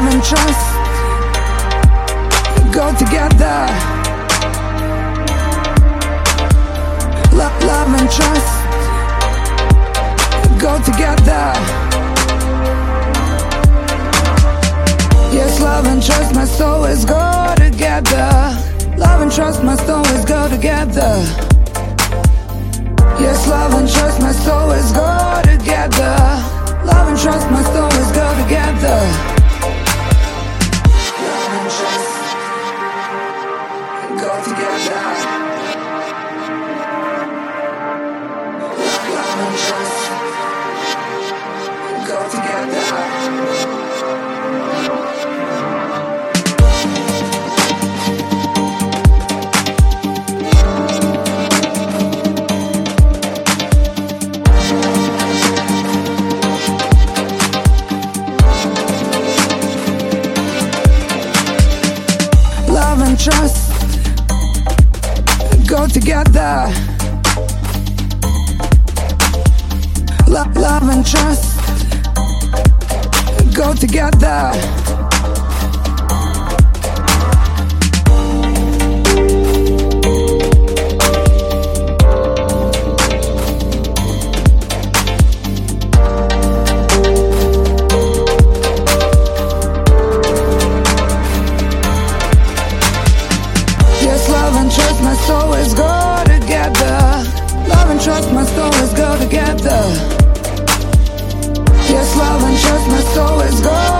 love and trust go together. Love and trust go together. Yes, love and trust must always go together. Love and trust must always go together. Yes, love and trust must always go together. Love and trust must always go together. Love and trust go together. Love and trust go together. Love and trust go together. Love and trust go together. Love and trust must always go together. Love and trust must always go together. Yes, love and trust must always go